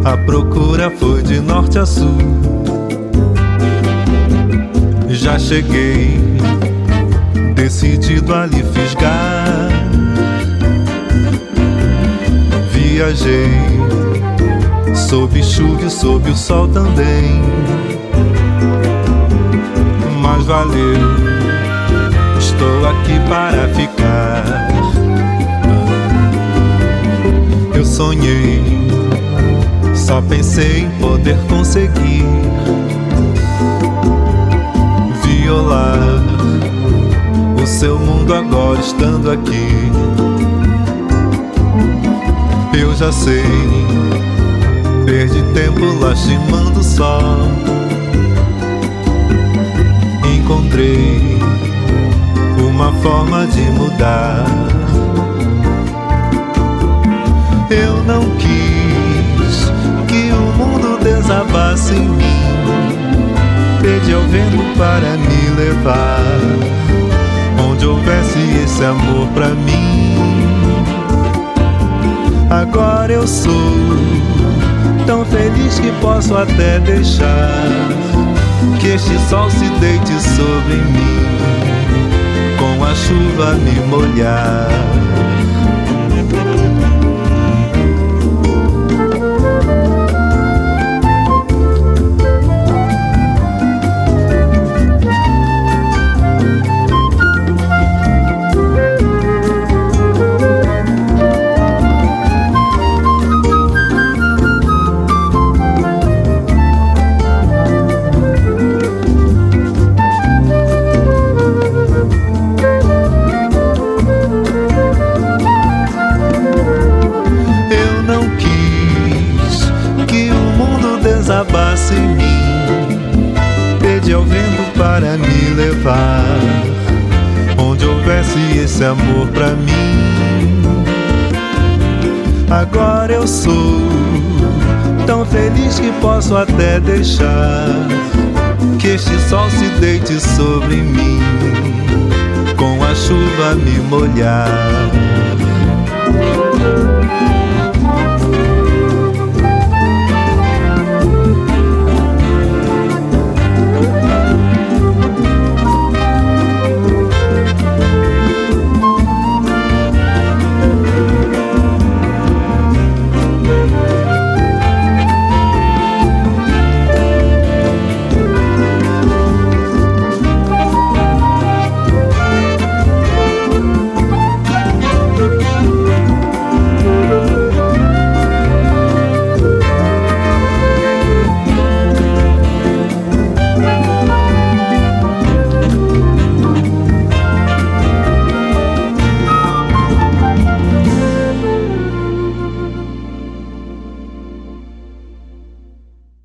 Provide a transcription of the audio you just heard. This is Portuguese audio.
A procura foi de norte a sul. Já cheguei, decidido a lhe fisgar. Viajei, sob chuva e sob o sol também. Mas valeu, estou aqui para ficar. Eu sonhei, só pensei em poder conseguir violar o seu mundo agora estando aqui. Eu já sei, perdi tempo lastimando só. Encontrei uma forma de mudar. Eu não quis que o mundo desabasse em mim. Pedi ao vento para me levar onde houvesse esse amor pra mim. Agora eu sou tão feliz que posso até deixar que este sol se deite sobre mim, com a chuva me molhar. Desabasse em mim, pedi ao vento para me levar onde houvesse esse amor pra mim. Agora eu sou tão feliz que posso até deixar que este sol se deite sobre mim, com a chuva me molhar.